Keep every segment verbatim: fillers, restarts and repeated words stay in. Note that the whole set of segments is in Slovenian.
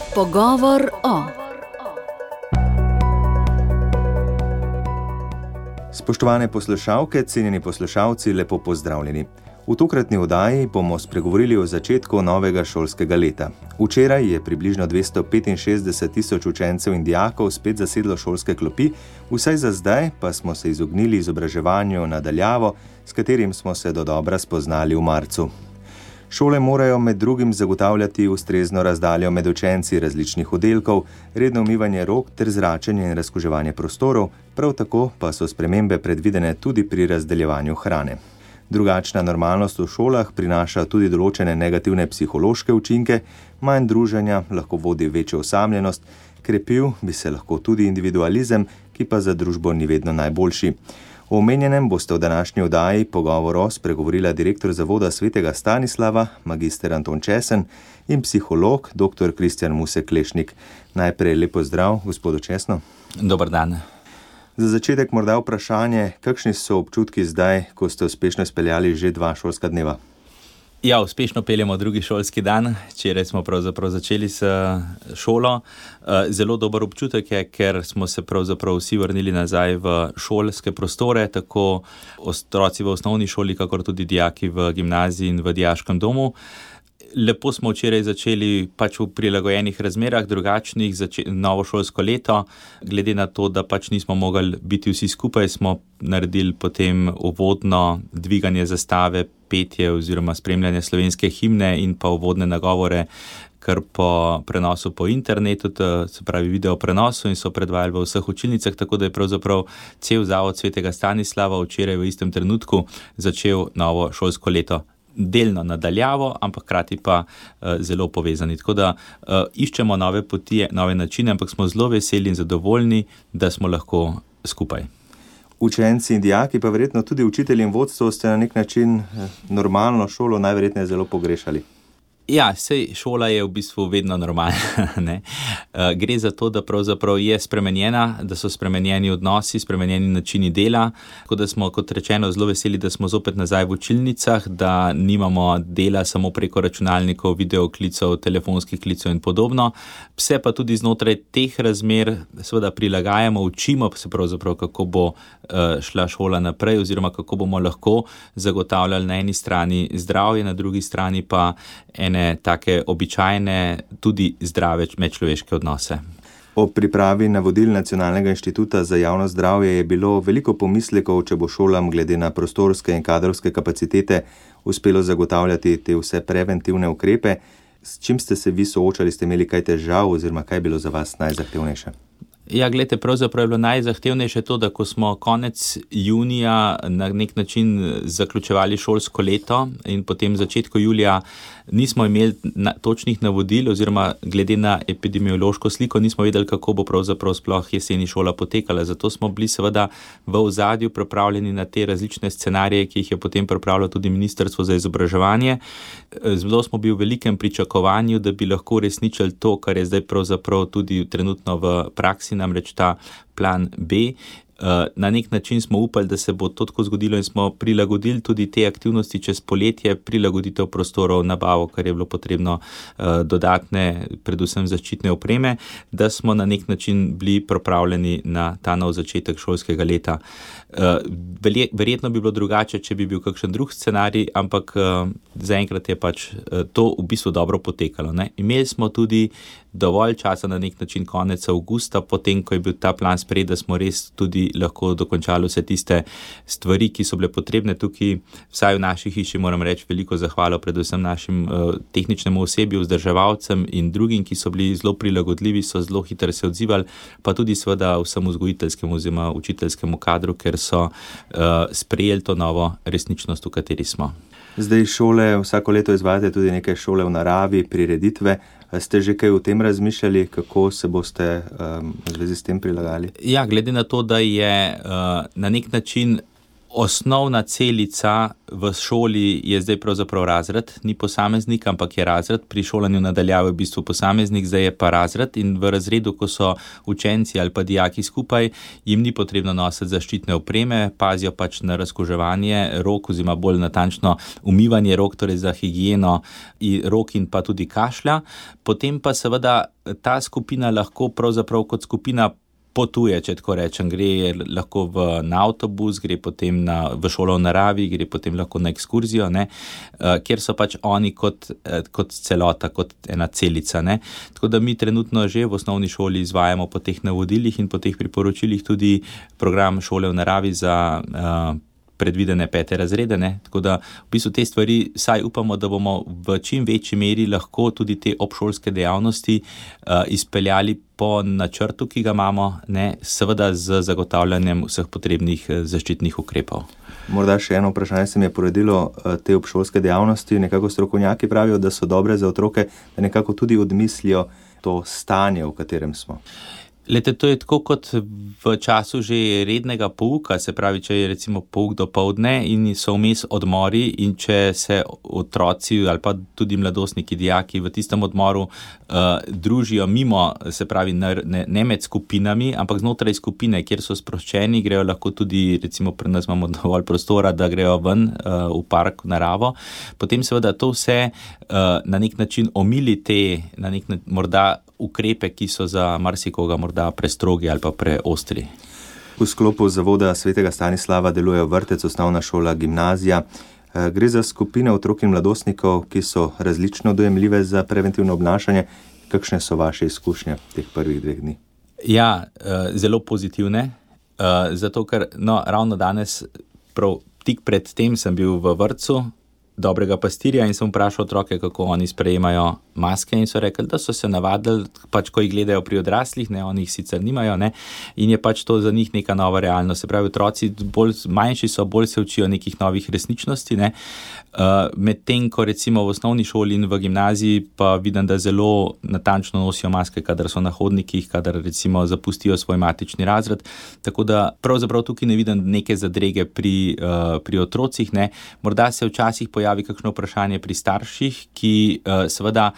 Pogovor o. Spoštovane poslušalke, cenjeni poslušalci, lepo pozdravljeni. V tokratni oddaji bomo spregovorili o začetku novega šolskega leta. Včeraj je približno dvesto petinšestdeset tisoč učencev in dijakov spet zasedlo šolske klopi, vsaj za zdaj pa smo se izognili izobraževanju na daljavo, s katerim smo se dodobra spoznali v marcu. Šole morajo med drugim zagotavljati ustrezno razdaljo med učenci različnih oddelkov, redno umivanje rok ter zračenje in razkuževanje prostorov, prav tako pa so spremembe predvidene tudi pri razdeljevanju hrane. Drugačna normalnost v šolah prinaša tudi določene negativne psihološke učinke, manj druženja lahko vodi večjo osamljenost, krepil bi se lahko tudi individualizem, ki pa za družbo ni vedno najboljši. O omenjenem boste v današnji oddaji Pogovor spregovorila direktor Zavoda svetega Stanislava, magister Anton Česen in psiholog, doktor Kristjan Musek-Lešnik. Najprej lep pozdrav, gospodu Česno. Dober dan. Za začetek morda vprašanje, kakšni so občutki zdaj, ko ste uspešno izpeljali že dva šolska dneva? Ja, uspešno peljemo drugi šolski dan. Včeraj smo pravzaprav začeli s šolo. Zelo dober občutek je, ker smo se pravzaprav vsi vrnili nazaj v šolske prostore, tako otroci v osnovni šoli, kakor tudi dijaki v gimnaziji in v dijaškem domu. Lepo smo včeraj začeli pač v prilagojenih razmerah, drugačnih, zače- novo šolsko leto. Glede na to, da pač nismo mogli biti vsi skupaj, smo naredili potem uvodno dviganje zastave, petje oziroma spremljanje slovenske himne in pa uvodne nagovore, kar po prenosu po internetu, se pravi video prenosu, in so predvajali v vseh učilnicah, tako da je pravzaprav cel Zavod svetega Stanislava včeraj v istem trenutku začel novo šolsko leto. Delno nadaljavo, ampak hkrati pa uh, zelo povezani. Tako da uh, iščemo nove poti, nove načine, ampak smo zelo veseli in zadovoljni, da smo lahko skupaj. Učenci in dijaki, pa verjetno tudi učitelji in vodstvo, ste na nek način normalno šolo najverjetneje zelo pogrešali. Ja, sej šola je v bistvu vedno normalna. Ne? Gre za to, da pravzaprav je spremenjena, da so spremenjeni odnosi, spremenjeni načini dela, tako da smo, kot rečeno, zelo veseli, da smo zopet nazaj v učilnicah, da nimamo dela samo preko računalnikov, videoklicov, telefonskih klicev in podobno. Vse pa tudi znotraj teh razmer seveda prilagajamo, učimo se pravzaprav, kako bo šla šola naprej oziroma kako bomo lahko zagotavljali na eni strani zdravje, na drugi strani pa ene take običajne, tudi zdrave medčloveške odnose. O pripravi navodil Nacionalnega inštituta za javno zdravje je bilo veliko pomislekov, če bo šolam glede na prostorske in kadrovske kapacitete uspelo zagotavljati te vse preventivne ukrepe. S čim ste se vi soočali, ste imeli kaj težav oziroma kaj je bilo za vas najzahtevnejše? Ja, gledajte, pravzaprav je bilo najzahtevnejše to, da ko smo konec junija na nek način zaključevali šolsko leto in potem začetku julija nismo imeli na, točnih navodil oziroma glede na epidemiološko sliko nismo vedeli, kako bo pravzaprav sploh jeseni šola potekala. Zato smo bili seveda v ozadju pripravljeni na te različne scenarije, ki jih je potem pripravilo tudi Ministrstvo za izobraževanje. Zelo smo bili v velikem pričakovanju, da bi lahko uresničili to, kar je zdaj pravzaprav tudi trenutno v praksi, namreč ta plan B. Na nek način smo upali, da se bo to tako zgodilo in smo prilagodili tudi te aktivnosti čez poletje, prilagoditev prostorov, nabavo, kar je bilo potrebno, dodatne, predvsem zaščitne opreme, da smo na nek način bili pripravljeni na ta nov začetek šolskega leta. Verjetno bi bilo drugače, če bi bil kakšen drug scenarij, ampak zaenkrat je pač to v bistvu dobro potekalo. Ne? Imeli smo tudi dovolj časa na nek način konec avgusta, potem, ko je bil ta plan sprejet, da smo res tudi lahko dokončali vse tiste stvari, ki so bile potrebne tukaj. Vsaj v naši hiši moram reči veliko zahvalo predvsem našim uh, tehničnemu osebju, vzdrževalcem in drugim, ki so bili zelo prilagodljivi, so zelo hitro se odzivali, pa tudi seveda vsemu vzgojiteljskemu oziroma učiteljskemu kadru, ker so uh, sprejeli to novo resničnost, v kateri smo. Zdaj šole vsako leto izvajate tudi neke šole v naravi, prireditve. Ste že kaj o tem razmišljali, kako se boste um, v zvezi s tem prilagali? Ja, glede na to, da je uh, na nek način Osnovna celica v šoli je zdaj pravzaprav razred, ni posameznik, ampak je razred. Pri šolanju nadaljavo je v bistvu posameznik, zdaj je pa razred in v razredu, ko so učenci ali pa dijaki skupaj, jim ni potrebno nositi zaščitne opreme, pazijo pač na razkuževanje rok oziroma bolj natančno umivanje rok, torej za higieno rok in pa tudi kašlja. Potem pa seveda ta skupina lahko pravzaprav kot skupina potuje, če tako rečem, gre lahko v, na avtobus, gre potem na, v šolo v naravi, gre potem lahko na ekskurzijo, ne, uh, kjer so pač oni kot, uh, kot celota, kot ena celica. Ne. Tako da mi trenutno že v osnovni šoli izvajamo po teh navodilih in po teh priporočilih tudi program šole v naravi za uh, predvidene pete razrede, ne? Tako da v bistvu te stvari saj upamo, da bomo v čim večji meri lahko tudi te obšolske dejavnosti uh, izpeljali po načrtu, ki ga imamo, ne? Seveda z zagotavljanjem vseh potrebnih zaščitnih ukrepov. Morda še eno vprašanje se mi je porodilo, te obšolske dejavnosti, nekako strokovnjaki pravijo, da so dobre za otroke, da nekako tudi odmislijo to stanje, v katerem smo. Lete, to je tako kot v času že rednega pouka, se pravi, če je recimo pouk do poldne in so vmes odmori in če se otroci ali pa tudi mladostniki, dijaki v tistem odmoru uh, družijo mimo, se pravi, ne, ne med skupinami, ampak znotraj skupine, kjer so sproščeni, grejo lahko tudi, recimo pri nas imamo dovolj prostora, da grejo ven uh, v park, v naravo, potem seveda to vse uh, na nek način omili te, na nek način morda ukrepe, ki so za marsikoga morda prestrogi ali pa preostri. V sklopu zavoda Svetega Stanislava deluje vrtec, osnovna šola, gimnazija. Gre za skupine otrok in mladostnikov, ki so različno dojemljive za preventivno obnašanje. Kakšne so vaše izkušnje teh prvih dveh dni? Ja, zelo pozitivne, zato ker no, ravno danes, prav tik pred tem sem bil v vrtcu Dobrega pastirja in sem vprašal otroke, kako oni sprejemajo maske in so rekli, da so se navadili, pač ko jih gledajo pri odraslih, ne, oni jih sicer nimajo, ne, in je pač to za njih neka nova realnost. Se pravi, otroci bolj, manjši so, bolj se učijo nekih novih resničnosti, ne, uh, medtem, ko recimo v osnovni šoli in v gimnaziji pa vidim, da zelo natančno nosijo maske, kadar so na hodnikih, kadar recimo zapustijo svoj matični razred, tako da pravzaprav tukaj ne vidim neke zadrege pri, uh, pri otrocih, ne, morda se včasih pojavljajo javi kakšno vprašanje pri starših, ki uh, seveda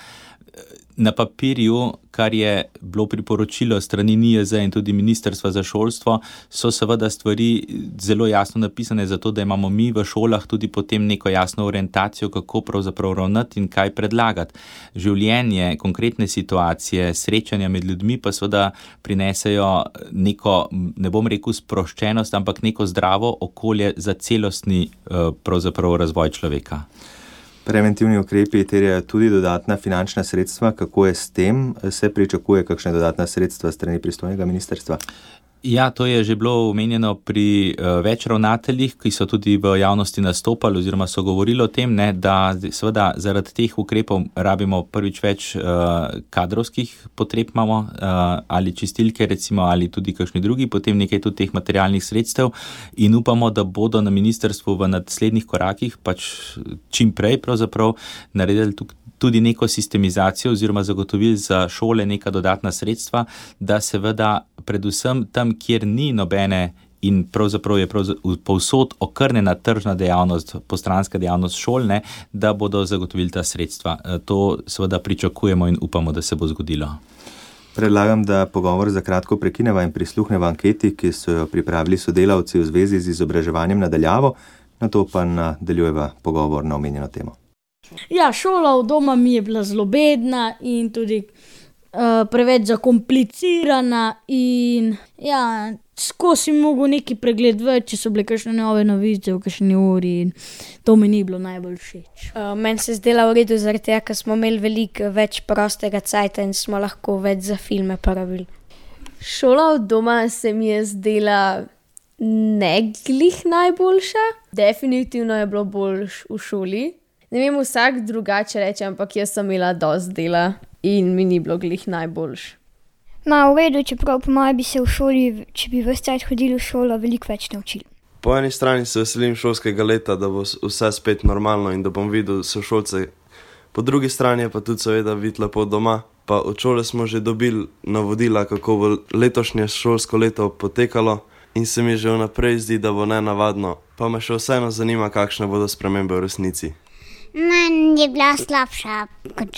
na papirju, kar je bilo priporočilo strani N I J Z in tudi Ministrstva za šolstvo, so seveda stvari zelo jasno napisane, zato da imamo mi v šolah tudi potem neko jasno orientacijo, kako pravzaprav ravnati in kaj predlagati. Življenje, konkretne situacije, srečanja med ljudmi pa seveda prinesejo neko, ne bom rekel sproščenost, ampak neko zdravo okolje za celostni pravzaprav razvoj človeka. Preventivni ukrepi terjajo tudi dodatna finančna sredstva. Kako je s tem? Se pričakuje kakšne dodatna sredstva strani pristojnega ministrstva? Ja, to je že bilo omenjeno pri uh, več ravnateljih, ki so tudi v javnosti nastopali oziroma so govorili o tem, ne, da seveda zaradi teh ukrepov rabimo prvič več uh, kadrovskih potreb imamo, uh, ali čistilke recimo, ali tudi kakšni drugi, potem nekaj tudi teh materialnih sredstev in upamo, da bodo na ministrstvu v naslednjih korakih pač čim prej pravzaprav naredili tukaj tudi neko sistemizacijo oziroma zagotovili za šole neka dodatna sredstva, da seveda predvsem tam, kjer ni nobene in pravzaprav je pravzaprav povsod okrnjena tržna dejavnost, postranska dejavnost šol, ne, da bodo zagotovili ta sredstva. To seveda pričakujemo in upamo, da se bo zgodilo. Predlagam, da pogovor za kratko prekineva in prisluhneva anketi, ki so jo pripravili sodelavci v zvezi z izobraževanjem nadaljavo, nato pa nadaljujeva pogovor na omenjeno temo. Ja, šola v doma mi je bila zelo bedna in tudi uh, preveč zakomplicirana in ja, skozi mogel neki pregledati, če so bile kakšne nove novice v kakšni uri in to mi ni bilo najbolj všeč. Uh, meni se zdela v redu zaradi tega, ker smo imeli veliko več prostega cajta in smo lahko več za filme porabili. Šola od doma se mi je zdela ne glih najboljša. Definitivno je bilo boljš v šoli. Ne vem, vsak drugače reče, ampak jaz sem imela dosti dela in mi ni bilo glih najboljš. Ma v redu, čeprav po moje bi se v šoli, če bi ves čas hodili v šolo, veliko več naučili. Po eni strani se veselim šolskega leta, da bo vse spet normalno in da bom videl sošolce. Po drugi strani je pa tudi seveda videti lepo doma. Pa od šole smo že dobili navodila, kako bo letošnje šolsko leto potekalo in se mi že vnaprej zdi, da bo nenavadno, pa me še vseeno zanima, kakšne bodo spremembe v resnici. Manj je bila slabša kot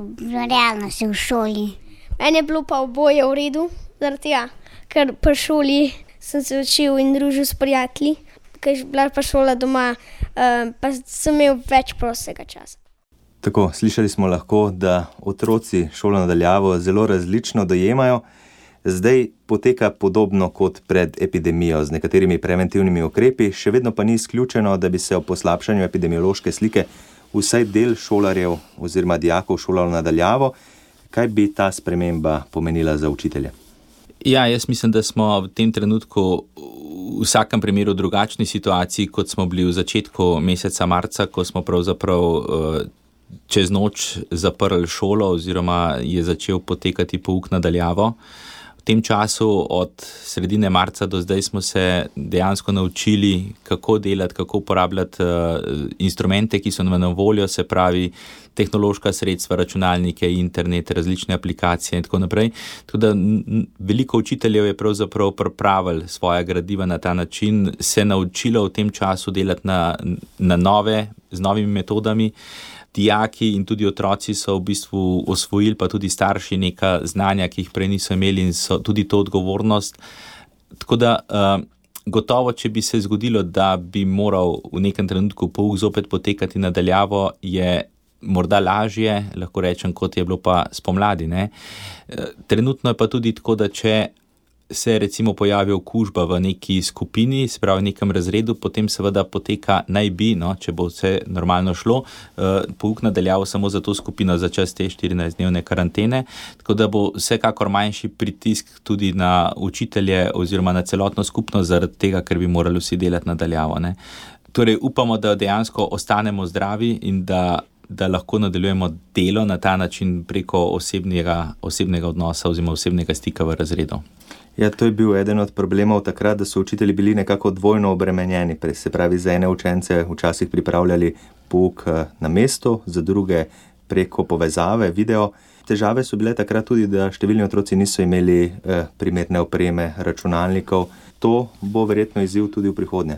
v realnosti v šoli. Meni je bilo pa oboje v redu, zaradi tega, ker pri šoli sem se učil in družil s prijatelji, ker je bila pa šola doma, um, pa sem imel več prostega časa. Tako, slišali smo lahko, da otroci šolo nadaljavo zelo različno dojemajo. Zdaj poteka podobno kot pred epidemijo z nekaterimi preventivnimi ukrepi, še vedno pa ni izključeno, da bi se o poslabšanju epidemiološke slike vsaj del šolarjev oziroma dijakov šolalo nadaljavo. Kaj bi ta sprememba pomenila za učitelje? Ja, jaz mislim, da smo v tem trenutku v vsakem primeru v drugačni situaciji, kot smo bili v začetku meseca marca, ko smo pravzaprav uh, čez noč zaprli šolo oziroma je začel potekati pouk nadaljavo. V tem času od sredine marca do zdaj smo se dejansko naučili, kako delati, kako uporabljati uh, instrumente, ki so nam na voljo, se pravi tehnološka sredstva, računalnike, internet, različne aplikacije in tako naprej. Tako da n- veliko učiteljev je pravzaprav pripravili svoja gradiva na ta način, se naučilo v tem času delati na, na nove, z novimi metodami. Dijaki in tudi otroci so v bistvu osvojili, pa tudi starši, neka znanja, ki jih prej niso imeli in so tudi to odgovornost. Tako da uh, gotovo, če bi se zgodilo, da bi moral v nekem trenutku pouk zopet potekati nadaljavo, je morda lažje, lahko rečem, kot je bilo pa spomladi. Ne? Trenutno je pa tudi tako, da če se recimo pojavi okužba v neki skupini, se pravi v nekem razredu, potem seveda poteka naj bi, no, če bo vse normalno šlo, uh, pouk nadaljavo samo za to skupino za čas te štirinajstdnevne karantene, tako da bo vsekakor manjši pritisk tudi na učitelje oziroma na celotno skupnost zaradi tega, ker bi morali vsi delati nadaljavo. Ne. Torej upamo, da dejansko ostanemo zdravi in da da lahko nadaljujemo delo na ta način preko osebnega, osebnega odnosa oziroma osebnega stika v razredu. Ja, to je bil eden od problemov takrat, da so učitelji bili nekako dvojno obremenjeni, se pravi za ene učence včasih pripravljali pouk na mestu, za druge preko povezave, video. Težave so bile takrat tudi, da številni otroci niso imeli eh, primerne opreme, računalnikov. To bo verjetno izziv tudi v prihodnje.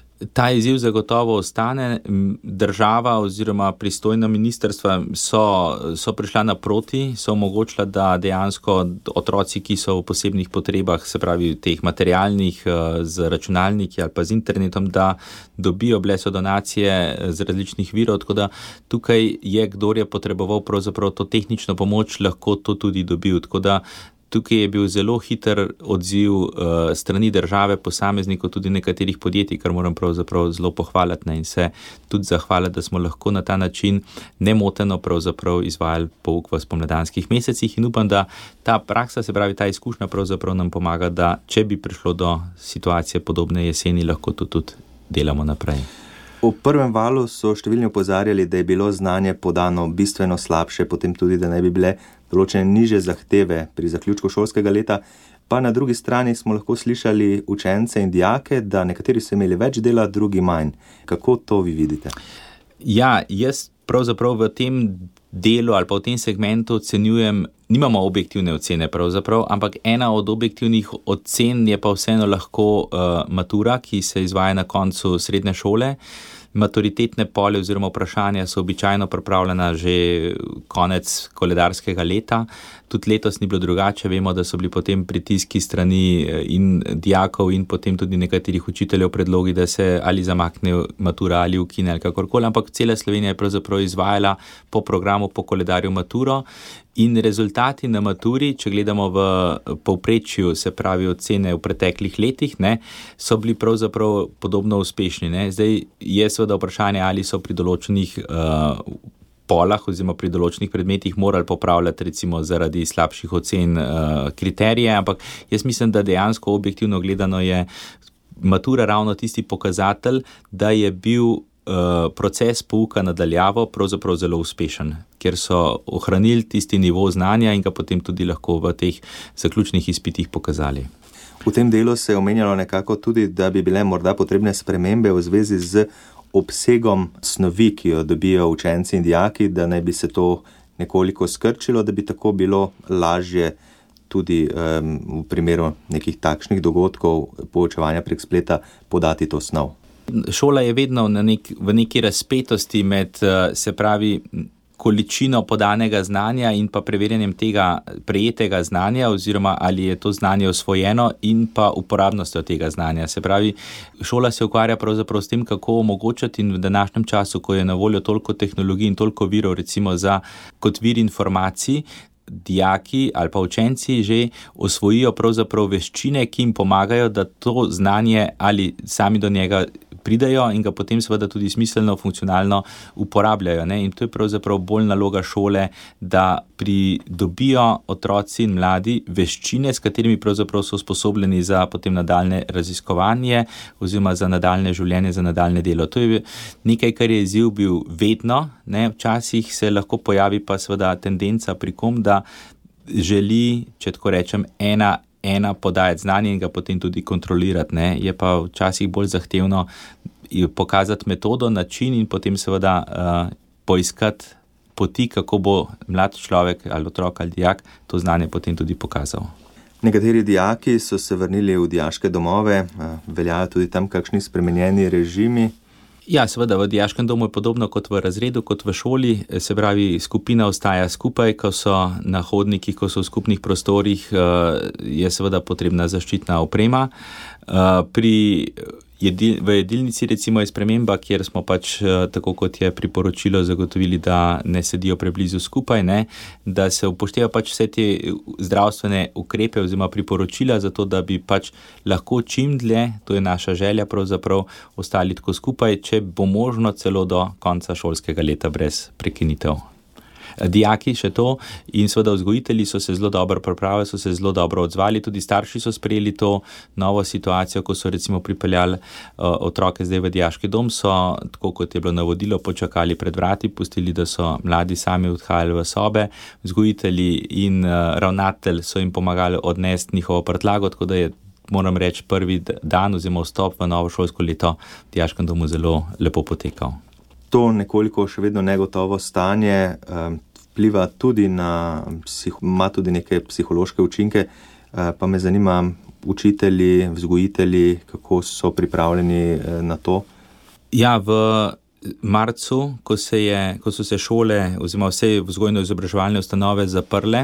Ta izziv zagotovo ostane. Država oziroma pristojna ministrstva so, so prišla naproti, so omogočila, da dejansko otroci, ki so v posebnih potrebah, se pravi teh materialnih z računalniki ali pa z internetom, da dobijo bleso donacije z različnih virov, tako da tukaj je, kdor je potreboval pravzaprav to tehnično pomoč, lahko to tudi dobil, tako da tukaj je bil zelo hiter odziv uh, strani države, posameznikov, tudi nekaterih podjetij, kar moram pravzaprav zelo pohvaliti, ne, in se tudi zahvaliti, da smo lahko na ta način nemoteno pravzaprav izvajali pouk v spomladanskih mesecih in upam, da ta praksa, se pravi ta izkušnja pravzaprav nam pomaga, da če bi prišlo do situacije podobne jeseni, lahko to tudi delamo naprej. V prvem valu so številni opozarjali, da je bilo znanje podano bistveno slabše, potem tudi, da naj bi bile določene nižje zahteve pri zaključku šolskega leta, pa na drugi strani smo lahko slišali učence in dijake, da nekateri so imeli več dela, drugi manj. Kako to vi vidite? Ja, jaz pravzaprav v tem delu ali pa v tem segmentu ocenjujem, nimamo objektivne ocene pravzaprav, ampak ena od objektivnih ocen je pa vseeno lahko uh, matura, ki se izvaja na koncu srednje šole. Maturitetne pole oziroma vprašanja so običajno pripravljena že konec koledarskega leta. Tudi letos ni bilo drugače, vemo, da so bili potem pritiski strani in dijakov in potem tudi nekaterih učiteljev predlogi, da se ali zamakne matura ali ukine ali kakorkoli, ampak cela Slovenija je pravzaprav izvajala po programu, po koledarju maturo in rezultati na maturi, če gledamo v povprečju, se pravi ocene v preteklih letih, ne, so bili pravzaprav podobno uspešni. Ne. Zdaj je seveda vprašanje, ali so pri določenih uh, polah oziroma pri določenih predmetih morali popravljati recimo zaradi slabših ocen uh, kriterije, ampak jaz mislim, da dejansko objektivno gledano je matura ravno tisti pokazatelj, da je bil uh, proces pouka nadaljavo pravzaprav zelo uspešen, ker so ohranili tisti nivo znanja in ga potem tudi lahko v teh zaključnih izpitih pokazali. V tem delu se je omenjalo nekako tudi, da bi bile morda potrebne spremembe v zvezi z obsegom snovi, ki jo dobijo učenci in dijaki, da naj bi se to nekoliko skrčilo, da bi tako bilo lažje tudi um, v primeru nekih takšnih dogodkov poučevanja prek spleta podati to snov? Šola je vedno na nek, v neki razpetosti med, se pravi, količino podanega znanja in pa preverjanjem tega prejetega znanja oziroma ali je to znanje osvojeno in pa uporabnostjo tega znanja. Se pravi, šola se ukvarja pravzaprav s tem, kako omogočati in v današnjem času, ko je na voljo toliko tehnologij in toliko virov, recimo za kot vir informacij, dijaki ali pa učenci že osvojijo pravzaprav veščine, ki jim pomagajo, da to znanje ali sami do njega pridajo in ga potem seveda tudi smiselno, funkcionalno uporabljajo. Ne? In to je pravzaprav bolj naloga šole, da pridobijo otroci in mladi veščine, s katerimi pravzaprav so sposobljeni za potem nadaljne raziskovanje oziroma za nadaljne življenje, za nadaljne delo. To je nekaj, kar je izziv bil vedno, ne? Včasih se lahko pojavi pa seveda tendenca pri kom, da želi, če tako rečem, ena ena podajati znanje in ga potem tudi kontrolirati. Ne? Je pa včasih bolj zahtevno pokazati metodo, način in potem seveda uh, poiskati poti, kako bo mlad človek ali otrok ali dijak to znanje potem tudi pokazal. Nekateri dijaki so se vrnili v dijaške domove, veljajo tudi tam kakšni spremenjeni režimi. Ja, seveda, v dijaškem domu je podobno kot v razredu, kot v šoli, se pravi, skupina ostaja skupaj, ko so na hodnikih, ko so v skupnih prostorih, je seveda potrebna zaščitna oprema. Pri jedil, v jedilnici recimo je sprememba, kjer smo pač, tako kot je priporočilo, zagotovili, da ne sedijo preblizu skupaj, ne, da se upošteva pač vse te zdravstvene ukrepe oziroma priporočila, zato da bi pač lahko čim dlje, to je naša želja pravzaprav, ostali tako skupaj, če bo možno celo do konca šolskega leta brez prekinitev. Dijaki še to in seveda vzgojitelji so se zelo dobro pripravili, so se zelo dobro odzvali, tudi starši so sprejeli to novo situacijo, ko so recimo pripeljali uh, otroke zdaj v dijaški dom, so, tako kot je bilo navodilo, počakali pred vrati, pustili, da so mladi sami odhajali v sobe, vzgojitelji in uh, ravnatelj so jim pomagali odnesti njihovo prtljago, tako da je, moram reči, prvi dan oziroma vstop v novo šolsko leto v dijaškem domu zelo lepo potekal. To nekoliko še vedno negotovo stanje um, vpliva tudi na, ima tudi neke psihološke učinke, uh, pa me zanima, učitelji, vzgojitelji, kako so pripravljeni uh, na to? Ja, v marcu, ko, se je, ko so se šole oziroma vse vzgojno-izobraževalne ustanove zaprle,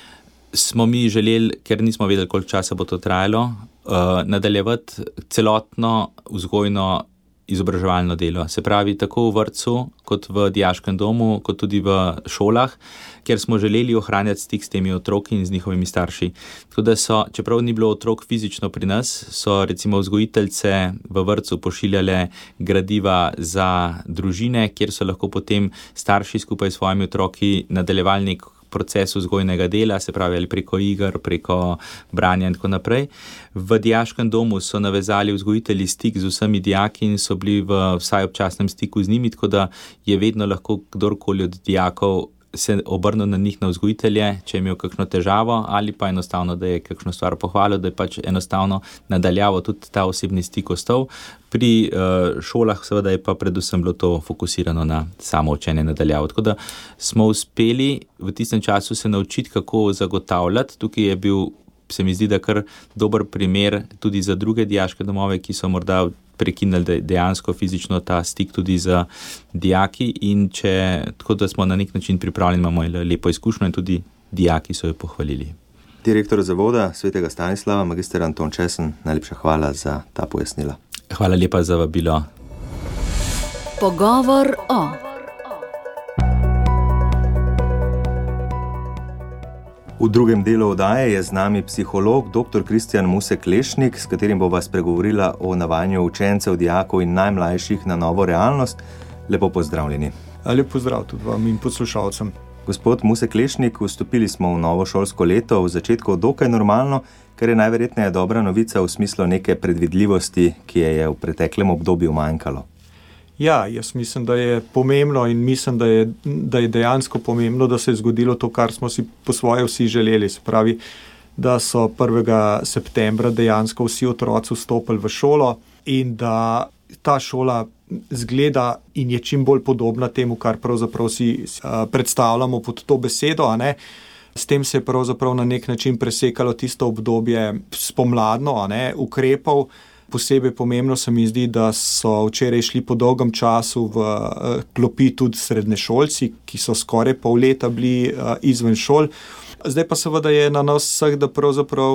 smo mi želeli, ker nismo vedeli, koliko časa bo to trajalo, uh, nadaljevati celotno vzgojno izobraževalno delo. Se pravi, tako v vrtcu, kot v dijaškem domu, kot tudi v šolah, ker smo želeli ohranjati stik s temi otroki in z njihovimi starši. Tako da so, čeprav ni bilo otrok fizično pri nas, so recimo vzgojiteljce v vrtcu pošiljale gradiva za družine, kjer so lahko potem starši skupaj s svojimi otroki nadaljevali nek proces vzgojnega dela, se pravi ali preko iger, preko branja in tako naprej. V dijaškem domu so navezali vzgojitelji stik z vsemi dijaki in so bili v vsaj občasnem stiku z njimi, tako da je vedno lahko kdorkoli od dijakov se obrnil na njih na vzgojitelje, če je imel kakšno težavo ali pa enostavno, da je kakšno stvar pohvalil, da je pač enostavno nadaljavo tudi ta osebni stik ostal. Pri uh, šolah seveda je pa predvsem bilo to fokusirano na samo učenje nadaljavo. Tako da smo uspeli v tistem času se naučiti, kako zagotavljati. Tukaj je bil, se mi zdi, da kar dober primer tudi za druge dijaške domove, ki so morda prekinili dejansko fizično ta stik tudi z dijaki in če, tako da smo na nek način pripravljeni, imamo lepo izkušnjo in tudi dijaki so jo pohvalili. Direktor zavoda Svetega Stanislava, magister Anton Česen, najlepša hvala za ta pojasnila. Hvala lepa za vabilo. Pogovor o. V drugem delu oddaje je z nami psiholog dr. Kristjan Musek-Lešnik, s katerim bova spregovorila o navajanju učencev, dijakov in najmlajših na novo realnost. Lepo pozdravljeni. Lep pozdrav tudi vam in poslušalcem. Gospod Musek-Lešnik, vstopili smo v novo šolsko leto, v začetku dokaj normalno, kar je najverjetneje dobra novica v smislu neke predvidljivosti, ki je v preteklem obdobju manjkalo. Ja, jaz mislim, da je pomembno in mislim, da je, da je dejansko pomembno, da se je zgodilo to, kar smo si po svoje vsi želeli. Se pravi, da so prvega septembra dejansko vsi otroci vstopili v šolo in da ta šola zgleda in je čim bolj podobna temu, kar pravzaprav si uh, predstavljamo pod to besedo, a ne? S tem se je pravzaprav na nek način presekalo tisto obdobje spomladno, a ne, ukrepov. Posebej pomembno se mi zdi, da so včeraj šli po dolgem času v klopi tudi srednješolci, ki so skoraj pol leta bili izven šol. Zdaj pa seveda je na nas vseh, da pravzaprav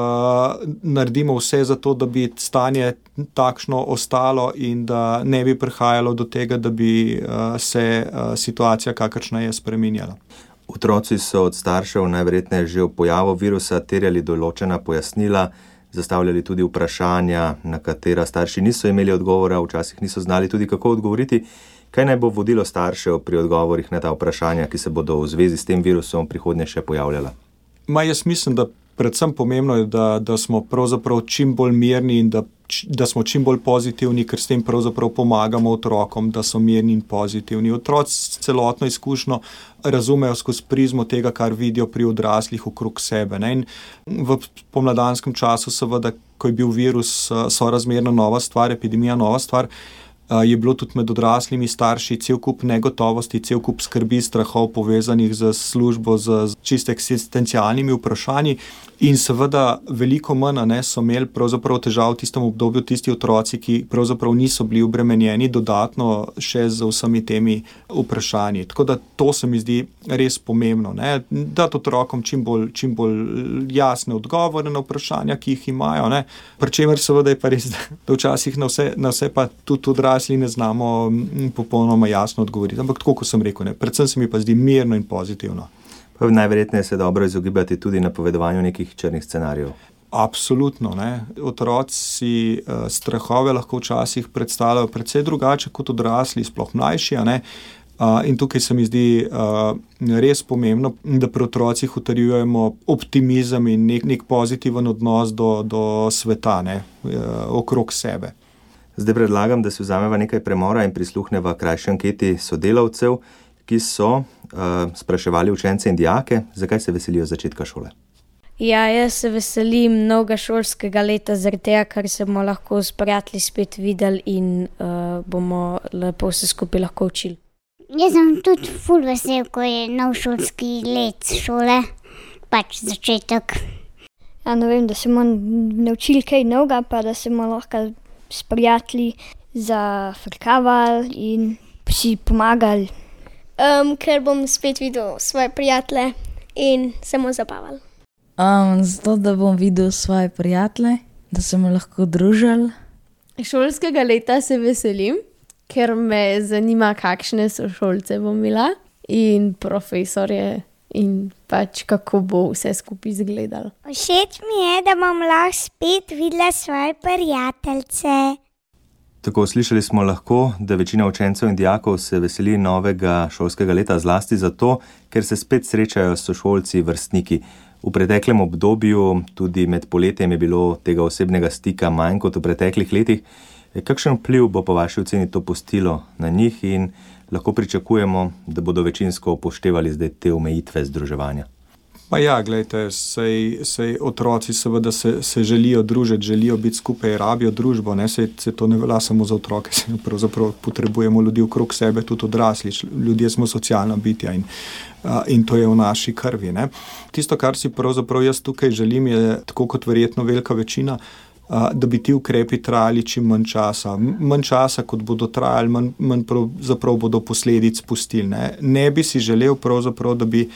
uh, naredimo vse za to, da bi stanje takšno ostalo in da ne bi prihajalo do tega, da bi uh, se uh, situacija kakršna je spreminjala. Otroci so od staršev najverjetneje že ob pojavu virusa terjali določena pojasnila, zastavljali tudi vprašanja, na katera starši niso imeli odgovora, včasih niso znali tudi kako odgovoriti. Kaj naj bo vodilo staršev pri odgovorih na ta vprašanja, ki se bodo v zvezi s tem virusom prihodnje še pojavljala? Ma jaz mislim, da predvsem pomembno je, da, da smo pravzaprav čim bolj mirni in da, da smo čim bolj pozitivni, ker s tem pravzaprav pomagamo otrokom, da so mirni in pozitivni. Otroci celotno izkušnjo razumejo skozi prizmo tega, kar vidijo pri odraslih okrog sebe. Ne? In v pomladanskem času seveda, ko je bil virus sorazmerno nova stvar, epidemija nova stvar, je bilo tudi med odraslimi starši cel kup negotovosti, cel kup skrbi, strahov povezanih z službo, z čisto eksistencialnimi vprašanji in seveda veliko manj ne, so imeli pravzaprav težav v tistem obdobju tisti otroci, ki pravzaprav niso bili obremenjeni dodatno še z vsemi temi vprašanji. Tako da to se mi zdi res pomembno, ne, dati otrokom čim bolj, čim bolj jasne odgovore na vprašanja, ki jih imajo, ne, pri čemer seveda je pa res, da včasih na vse, na vse pa tudi odrasli ne znamo popolnoma jasno odgovoriti. Ampak tako, kot sem rekel, ne, predvsem se mi pa zdi mirno in pozitivno. Pa najverjetneje se dobro izogibati tudi napovedovanju nekih črnih scenarijev. Absolutno, ne. Otroci uh, strahove lahko včasih predstavljajo precej drugače kot odrasli, sploh mlajši, a ne. Uh, in tukaj se mi zdi uh, res pomembno, da pri otrocih utrjujemo optimizem in nek, nek pozitiven odnos do, do sveta, ne, uh, okrog sebe. Zdaj predlagam, da si vzameva nekaj premora in prisluhneva krajši anketi sodelavcev, ki so uh, spraševali učence in dijake, zakaj se veselijo začetka šole. Ja, jaz se veselim novega šolskega leta, zaradi tega, ker se bomo lahko s prijatelji spet videli in uh, bomo lepo se skupaj lahko učili. Jaz sem tudi ful vesel, ko je nov šolski let šole, pač začetek. Ja, ne vem, da se bomo naučili kaj novega, pa da se bomo lahko s prijatelji zafrkavali in si pomagali. Um, ker bom spet videl svoje prijatelje in se bomo zabavali. Um, zato, da bom videl svoje prijatelje, da se bomo lahko družili. Šolskega leta se veselim, ker me zanima, kakšne sošolce bom imela in profesorje in pač kako bo vse skupaj izgledalo. Všeč mi je, da bom lahko spet videla svoje prijateljce. Tako, slišali smo lahko, da večina učencev in dijakov se veseli novega šolskega leta zlasti zato, ker se spet srečajo s sošolci, vrstniki. V preteklem obdobju, tudi med poletjem, je bilo tega osebnega stika manj kot v preteklih letih. Kakšen vpliv bo po vaši oceni to pustilo na njih in lahko pričakujemo, da bodo večinsko upoštevali zdaj te omejitve združevanja? Pa ja, gledajte, sej, sej otroci seveda se, se želijo družiti, želijo biti skupaj, rabijo družbo, ne, sej, sej to ne velja samo za otroke, sej pravzaprav potrebujemo ljudi okrog sebe, tudi odrasli, ljudje smo socialna bitja in, a, in to je v naši krvi, ne. Tisto, kar si pravzaprav jaz tukaj želim, je tako kot verjetno velika večina, a, da bi ti ukrepi trajali čim manj časa. Manj časa, kot bodo trajali, manj, manj pravzaprav bodo posledic pustili, ne. Ne bi si želel pravzaprav, da bi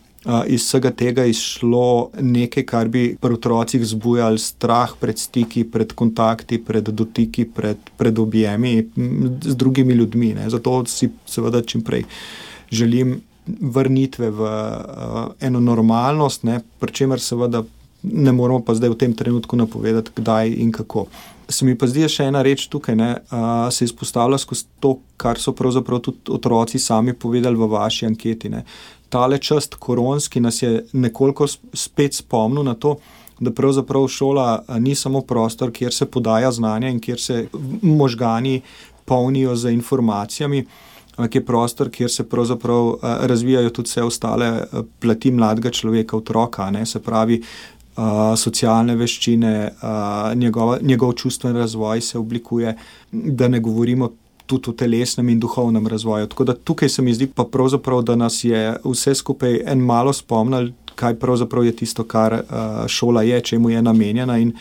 iz vsega tega izšlo nekaj, kar bi pri otrocih zbujali strah pred stiki, pred kontakti, pred dotiki, pred, pred objemi z drugimi ljudmi. Ne. Zato si seveda čim prej želim vrnitve v uh, eno normalnost, ne, pri čemer seveda ne moramo pa zdaj v tem trenutku napovedati, kdaj in kako. Se mi pa zdi še ena reč tukaj, ne, uh, se izpostavlja skozi to, kar so pravzaprav tudi otroci sami povedali v vaši anketi. Ne. Tale čas koronski nas je nekoliko spet spomnil na to, da pravzaprav šola ni samo prostor, kjer se podaja znanje in kjer se možgani polnijo z informacijami, ampak je prostor, kjer se pravzaprav razvijajo tudi vse ostale plati mladega človeka, otroka, ne, se pravi uh, socialne veščine, uh, njegov, njegov čustven razvoj se oblikuje, da ne govorimo tudi v telesnem in duhovnem razvoju. Tako da tukaj se mi zdi pa pravzaprav, da nas je vse skupaj en malo spomnil, kaj pravzaprav je tisto, kar šola je, čemu je namenjena in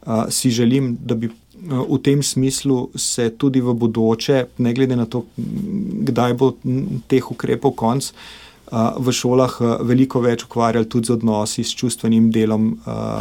si želim, da bi v tem smislu se tudi v bodoče, ne glede na to, kdaj bo teh ukrepov konc, v šolah veliko več ukvarjali tudi z odnosi, s čustvenim delom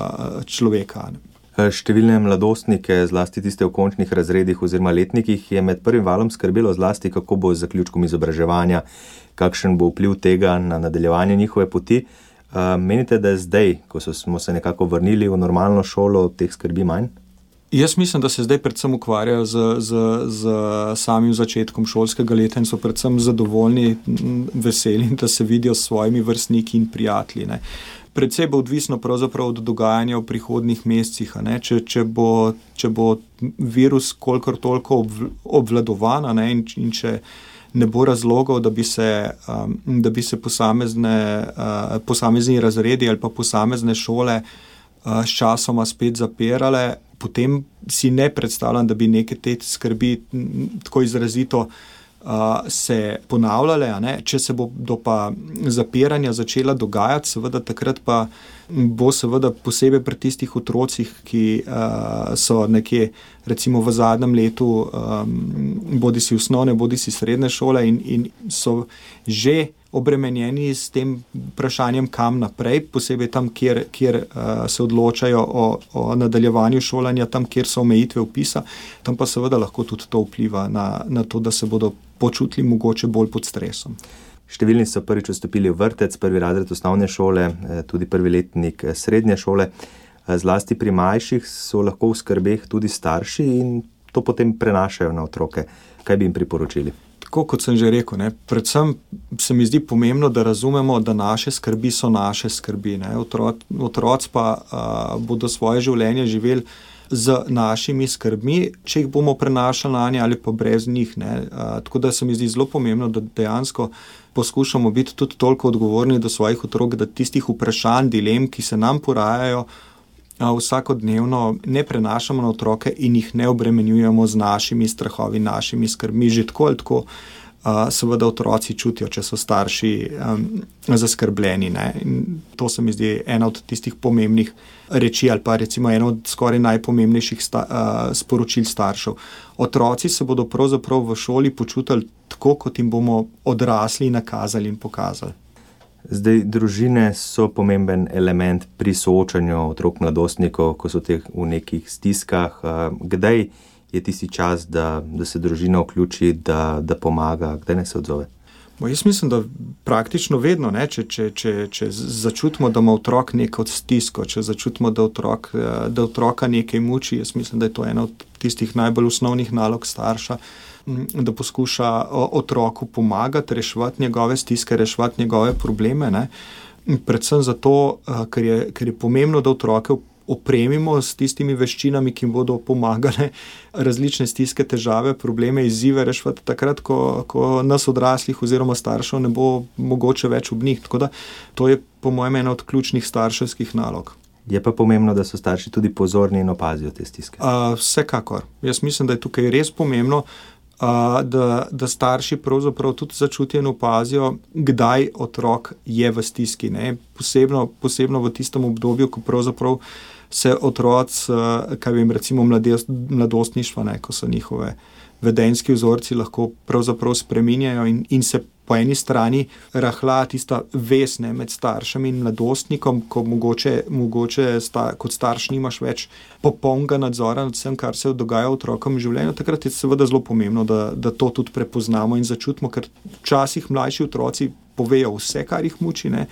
človeka. Številne mladostnike, zlasti tiste v končnih razredih oziroma letnikih, je med prvim valom skrbelo zlasti, kako bo z zaključkom izobraževanja, kakšen bo vpliv tega na nadaljevanje njihove poti. Menite, da je zdaj, ko smo se nekako vrnili v normalno šolo, teh skrbi manj? Jaz mislim, da se zdaj predvsem ukvarjajo z, z, z samim začetkom šolskega leta in so predvsem zadovoljni, veseli, da se vidijo s svojimi vrstniki in prijatelji. Ne. Predvsej bo odvisno pravzaprav od dogajanja v prihodnjih mesecih. Ne. Če, če, bo, če bo virus kolikor toliko obvladovan, ne, in, in če ne bo razlogov, da bi se, um, da bi se posamezne, uh, posamezni razredi ali pa posamezne šole uh, s časoma spet zapirale, potem si ne predstavljam, da bi neke te skrbi tako izrazito uh, se ponavljale. A ne? Če se bo do pa zapiranja začela dogajati, seveda takrat pa bo seveda posebej pri tistih otrocih, ki uh, so nekje recimo v zadnjem letu um, bodi si osnovne, bodi si srednje šole in, in so že obremenjeni s tem vprašanjem, kam naprej, posebej tam, kjer, kjer uh, se odločajo o, o nadaljevanju šolanja, tam, kjer so omejitve vpisa, tam pa seveda lahko tudi to vpliva na, na to, da se bodo počutili mogoče bolj pod stresom. Številni so prvič vstopili v vrtec, prvi razred osnovne šole, tudi prvi letnik srednje šole. Zlasti pri mlajših so lahko v skrbeh tudi starši in to potem prenašajo na otroke. Kaj bi jim priporočili? Tako kot sem že rekel, ne, predvsem se mi zdi pomembno, da razumemo, da naše skrbi so naše skrbi. Ne. Otroc, otroc pa a, bodo svoje življenje živeli z našimi skrbmi, če jih bomo prenašali na nje ali pa brez njih. Ne. A, tako da se mi zdi zelo pomembno, da dejansko poskušamo biti tudi toliko odgovorni do svojih otrok, da tistih vprašanj, dilem, ki se nam porajajo, a, vsakodnevno ne prenašamo na otroke in jih ne obremenjujemo z našimi strahovi, našimi skrbmi. Že tako ali tako a, seveda otroci čutijo, če so starši um, zaskrbljeni. Ne. In to se mi zdi ena od tistih pomembnih reči ali pa recimo eno od skoraj najpomembnejših sta, uh, sporočil staršev. Otroci se bodo pravzaprav v šoli počutili tako, kot jim bomo odrasli nakazali in pokazali. Zdaj, družine so pomemben element pri soočanju otrok mladostnikov, ko so teh v nekih stiskah. Kdaj je tisti čas, da, da se družina vključi, da, da pomaga, kdaj ne se odzove? Bo, jaz mislim, da praktično vedno, ne, če, če, če, če začutimo, da ima otrok neko stisko, če začutimo, da, otrok, da otroka nekaj muči, jaz mislim, da je to ena od tistih najbolj osnovnih nalog starša, da poskuša otroku pomagati, reševati njegove stiske, reševati njegove probleme. Ne. Predvsem zato, ker je, ker je pomembno, da otroke opremimo s tistimi veščinami, ki jim bodo pomagale različne stiske, težave, probleme, izzive reševati takrat, ko, ko nas odraslih oziroma staršev ne bo mogoče več ob njih. Tako da to je po mojem ena od ključnih starševskih nalog. Je pa pomembno, da so starši tudi pozorni in opazijo te stiske. Uh, vsekakor. Jaz mislim, da je tukaj res pomembno, uh, da, da starši pravzaprav tudi začutijo in opazijo, kdaj otrok je v stiski. Ne? Posebno, posebno v tistem obdobju, ko pravzaprav se otroc, kaj vem, recimo mladostništva, ne, ko so njihove vedenjski vzorci lahko pravzaprav spreminjajo in, in se po eni strani rahla tista vez, ne, med staršem in mladostnikom, ko mogoče, mogoče sta, kot starš nimaš več popolnega nadzora nad vsem, kar se dogaja v otrokovem življenju. Takrat je seveda zelo pomembno, da, da to tudi prepoznamo in začutimo, ker včasih mlajši otroci povejo vse, kar jih muči, ne.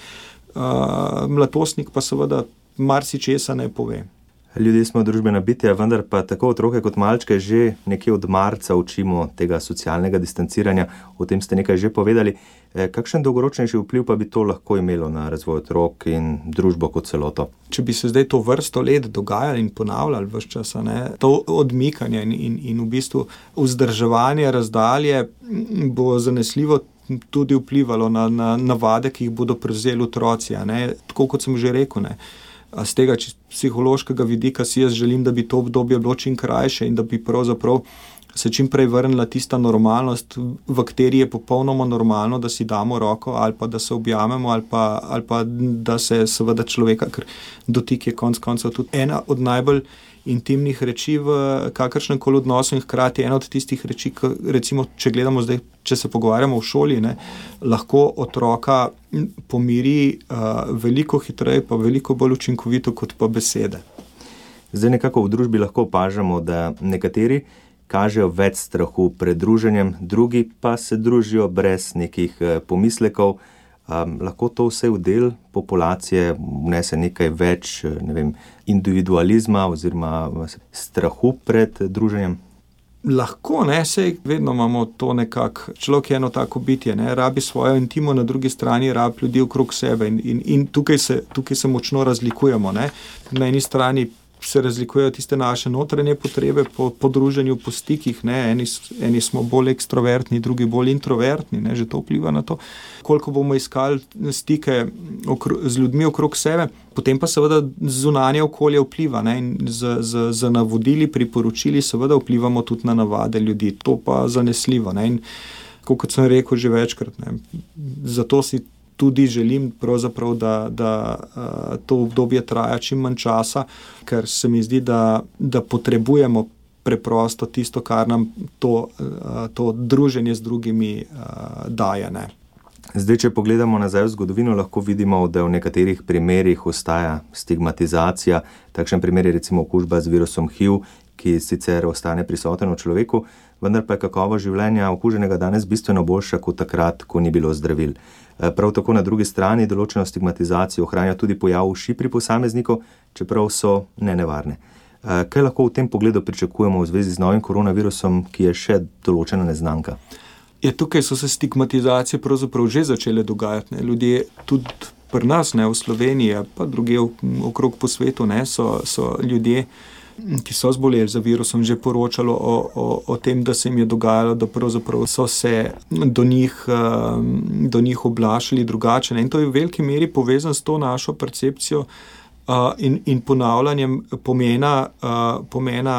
Uh, mladostnik pa seveda marsičesa ne pove. Ljudje smo družbena bitja, vendar pa tako otroke kot malčke že nekje od marca učimo tega socialnega distanciranja. O tem ste nekaj že povedali. Kakšen dolgoročnejši vpliv pa bi to lahko imelo na razvoj otrok in družbo kot celoto? Če bi se zdaj to vrsto let dogajali in ponavljali ves čas, ne, to odmikanje in, in, in v bistvu vzdrževanje razdalje bo zanesljivo tudi vplivalo na, na navade, ki jih bodo prevzeli otroci. Ne. Tako kot sem že rekel, ne. Z tega psihološkega vidika si jaz želim, da bi to obdobje bilo čim krajše in da bi pravzaprav se čim prej vrnila tista normalnost, v kateri je popolnoma normalno, da si damo roko ali pa da se objamemo ali pa, ali pa da se seveda človeka, ker dotik je konc koncev tudi ena od najbolj intimnih reči v kakršnem koli odnosu in hkrati ena od tistih reči, ki, recimo, če gledamo zdaj, če se pogovarjamo v šoli, ne, lahko otroka pomiri uh, veliko hitreje pa veliko bolj učinkovito kot pa besede. Zdaj nekako v družbi lahko opažamo, da nekateri kažejo več strahu pred druženjem, drugi pa se družijo brez nekih pomislekov. Um, lahko to vse v del populacije vnese nekaj več, ne vem, individualizma oziroma strahu pred druženjem? Lahko, ne, sej vedno imamo to nekako, človek je eno tako bitje, ne, rabi svojo intimo, na drugi strani rabi ljudi okrog sebe in, in, in tukaj, se, tukaj se močno razlikujemo, ne. Na eni strani se razlikujejo tiste naše notranje potrebe po, po druženju, po stikih, ne, eni, eni smo bolj ekstrovertni, drugi bolj introvertni, ne, že to vpliva na to, koliko bomo iskali stike okro, z ljudmi okrog sebe, potem pa seveda zunanje okolje vpliva, ne, in z, z, z navodili, priporočili seveda vplivamo tudi na navade ljudi, to pa zanesljivo, ne, in kot sem rekel že večkrat, ne, zato si tudi želim pravzaprav, da, da uh, to obdobje traja čim manj časa, ker se mi zdi, da, da potrebujemo preprosto tisto, kar nam to, uh, to druženje z drugimi uh, daje. Ne. Zdaj, če pogledamo nazaj v zgodovino, lahko vidimo, da v nekaterih primerih ostaja stigmatizacija. Takšen primer je recimo okužba z virusom H I V, ki sicer ostane prisoten v človeku, vendar pa je kakovost življenja okuženega danes bistveno boljša kot takrat, ko ni bilo zdravil. Prav tako na drugi strani določeno stigmatizacijo ohranja tudi pojav uši pri posamezniku, čeprav so nenevarne. Kaj lahko v tem pogledu pričakujemo v zvezi z novim koronavirusom, ki je še določena neznanka? Ja, tukaj so se stigmatizacije pravzaprav že začele dogajati. Ne. Ljudje tudi pri nas, ne, v Sloveniji, pa druge okrog po svetu, ne, so, so ljudje, ki so zboleli za virusom, že poročalo o, o, o tem, da se jim je dogajalo, da pravzaprav so se do njih, do njih oblašali drugače. Ne. In to je v veliki meri povezan s to našo percepcijo uh, in, in ponavljanjem pomena, uh, pomena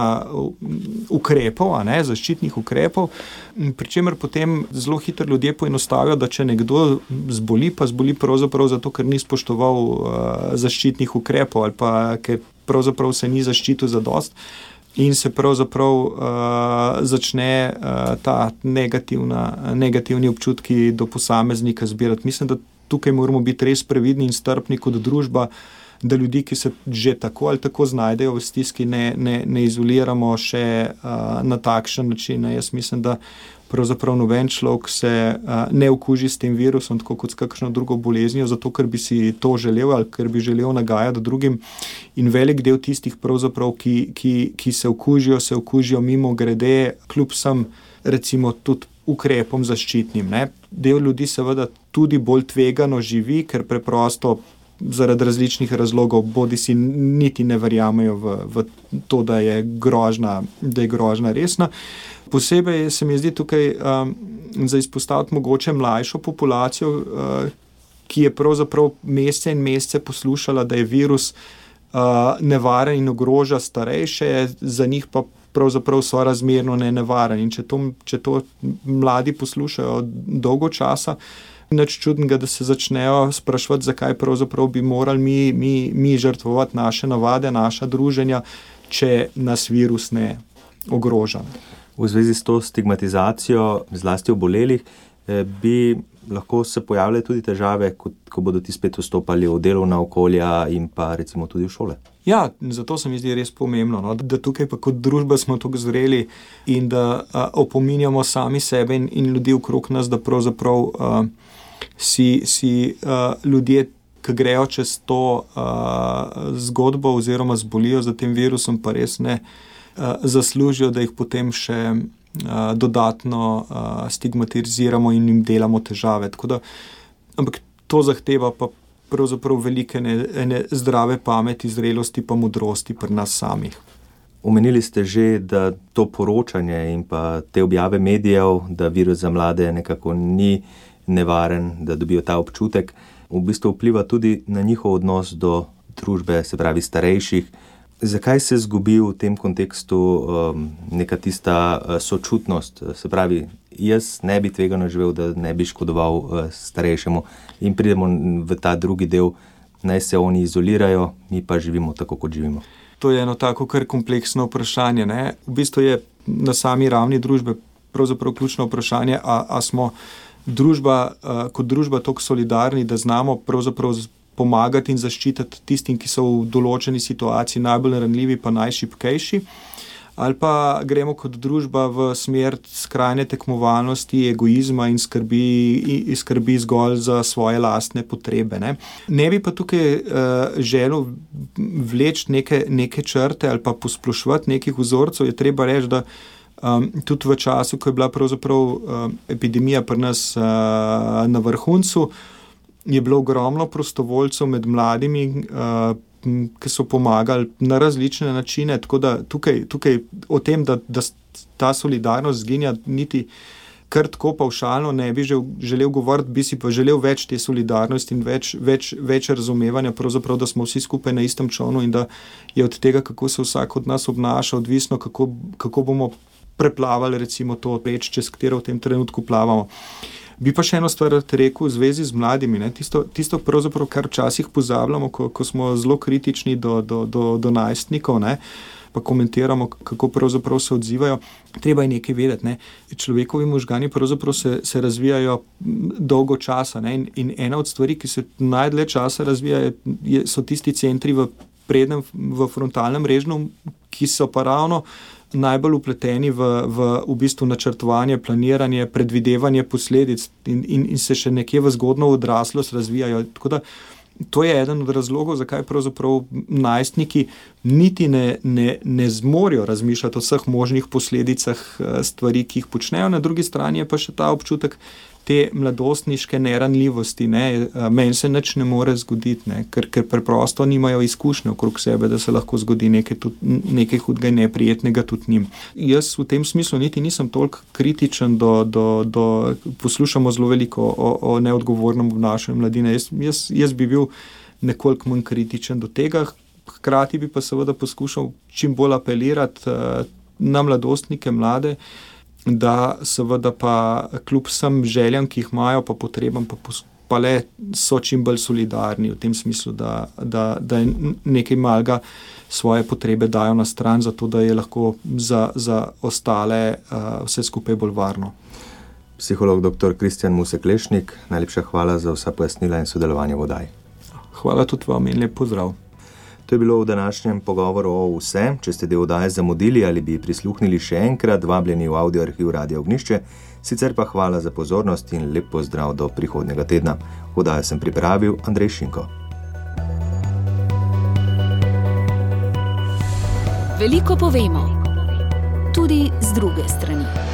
ukrepov, a ne, zaščitnih ukrepov, pri čemer potem zelo hitro ljudje poenostavijo, da če nekdo zboli, pa zboli pravzaprav zato, ker ni spoštoval uh, zaščitnih ukrepov ali pa ker pravzaprav se ni zaščitil zadost in se pravzaprav uh, začne uh, ta negativna, negativni občutki do posameznika zbirati. Mislim, da tukaj moramo biti res previdni in strpni kot družba, da ljudi, ki se že tako ali tako znajdejo v stiski, ne, ne, ne izoliramo še uh, na takšen način. Jaz mislim, da pravzaprav noben človek se uh, ne okuži s tem virusom, tako kot s kakšno drugo boleznijo, zato ker bi si to želel ali ker bi želel nagajati drugim. In velik del tistih pravzaprav, ki, ki, ki se okužijo, se okužijo mimo grede, kljub sem recimo tudi ukrepom zaščitnim. Ne. Del ljudi seveda tudi bolj tvegano živi, ker preprosto zaradi različnih razlogov bodi si niti ne verjamejo v, v to, da je grožnja, da je grožnja resna. Posebej se mi zdi tukaj um, za izpostaviti mogoče mlajšo populacijo, uh, ki je pravzaprav mesece in mesece poslušala, da je virus uh, nevaren in ogroža starejše, za njih pa pravzaprav so razmerno nenevaren. In če to, če to mladi poslušajo dolgo časa, nič čudnega, da se začnejo spraševati, zakaj pravzaprav bi morali mi, mi, mi žrtvovati naše navade, naša druženja, če nas virus ne ogroža. V zvezi s to stigmatizacijo, zlasti obolelih, bi lahko se pojavile tudi težave, ko, ko bodo ti spet vstopali v delovna okolja in pa recimo tudi v šole. Ja, zato se mi zdi res pomembno, no, da tukaj pa kot družba smo tukaj zreli in da a, opominjamo sami sebe in, in ljudi okrog nas, da pravzaprav a, si, si a, ljudje, ki grejo čez to a, zgodbo oziroma zbolijo za tem virusom, pa res ne a, zaslužijo, da jih potem še a, dodatno a, stigmatiziramo in jim delamo težave. Tako da, ampak to zahteva pa pravzaprav velike ne, ne zdrave pameti, zrelosti pa modrosti pri nas samih. Omenili ste že, da to poročanje in pa te objave medijev, da virus za mlade nekako ni nevaren, da dobijo ta občutek, v bistvu vpliva tudi na njihov odnos do družbe, se pravi starejših. Zakaj se zgubi v tem kontekstu um, neka tista uh, sočutnost? Se pravi, jaz ne bi tvegano živel, da ne bi škodoval uh, starejšemu in pridemo v ta drugi del, naj se oni izolirajo, mi pa živimo tako, kot živimo. To je eno tako kar kompleksno vprašanje. Ne? V bistvu je na sami ravni družbe pravzaprav ključno vprašanje, a, a smo družba, a, kot družba toliko solidarni, da znamo pravzaprav pomagati in zaščititi tistim, ki so v določeni situaciji najbolj ranljivi pa najšibkejši, ali pa gremo kot družba v smer skrajne tekmovalnosti, egoizma in skrbi, in skrbi zgolj za svoje lastne potrebe. Ne, ne bi pa tukaj uh, želel vleči neke, neke črte ali pa posploševati nekih vzorcev. Je treba reči, da um, tudi v času, ko je bila pravzaprav uh, epidemija pri nas uh, na vrhuncu, je bilo ogromno prostovoljcev med mladimi, uh, ki so pomagali na različne načine, tako da tukaj, tukaj o tem, da, da ta solidarnost zginja, niti kar tako pavšalno ne bi želel govoriti, bi si pa želel več te solidarnosti in več, več, več razumevanja, pravzaprav, da smo vsi skupaj na istem čovnu in da je od tega, kako se vsak od nas obnaša, odvisno, kako, kako bomo preplavali recimo to reč, čez katero v tem trenutku plavamo. Bi pa še eno stvar rekel v zvezi z mladimi. Ne? Tisto, tisto pravzaprav, kar včasih pozabljamo, ko, ko smo zelo kritični do, do, do, do najstnikov, ne? Pa komentiramo, kako pravzaprav se odzivajo. Treba je nekaj vedeti. Ne? Človekovi možgani pravzaprav se, se razvijajo dolgo časa. Ne? In, in ena od stvari, ki se najdlje časa razvijajo, je, so tisti centri v prednjem, v frontalnem režnju, ki so pa ravno najbolj upleteni v, v, v bistvu načrtovanje, planiranje, predvidevanje posledic in, in, in se še nekje v zgodno odraslost razvijajo. Tako da to je eden od razlogov, zakaj pravzaprav najstniki niti ne, ne, ne zmorijo razmišljati o vseh možnih posledicah stvari, ki jih počnejo. Na drugi strani je pa še ta občutek te mladostniške neranljivosti. Ne? Meni se nič ne more zgoditi, ne? Ker, ker preprosto nimajo izkušnje okrog sebe, da se lahko zgodi nekaj, tudi, nekaj hudega in neprijetnega tudi njim. Jaz v tem smislu niti nisem toliko kritičen do, do, do poslušamo zelo veliko o, o neodgovornem obnašanju mladine. Jaz, jaz, jaz bi bil nekoliko manj kritičen do tega, hkrati bi pa seveda poskušal čim bolj apelirati uh, na mladostnike, mlade, da seveda pa kljub vsem željam, ki jih imajo, pa potrebam, pa, pa le so čim bolj solidarni v tem smislu, da, da, da nekaj malega svoje potrebe dajo na stran, zato da je lahko za, za ostale uh, vse skupaj bolj varno. Psiholog doktor Kristjan Musek-Lešnik, najlepša hvala za vsa pojasnila in sodelovanje v oddaji. Hvala tudi vam in lep pozdrav. To je bilo v današnjem pogovoru o vse. Če ste del oddaje zamudili ali bi prisluhnili še enkrat, vabljeni v audio arhiv Radia Ognjišče, sicer pa hvala za pozornost in lep pozdrav do prihodnjega tedna. Oddajo sem pripravil Andrej Šinko. Veliko povemo, tudi z druge strani.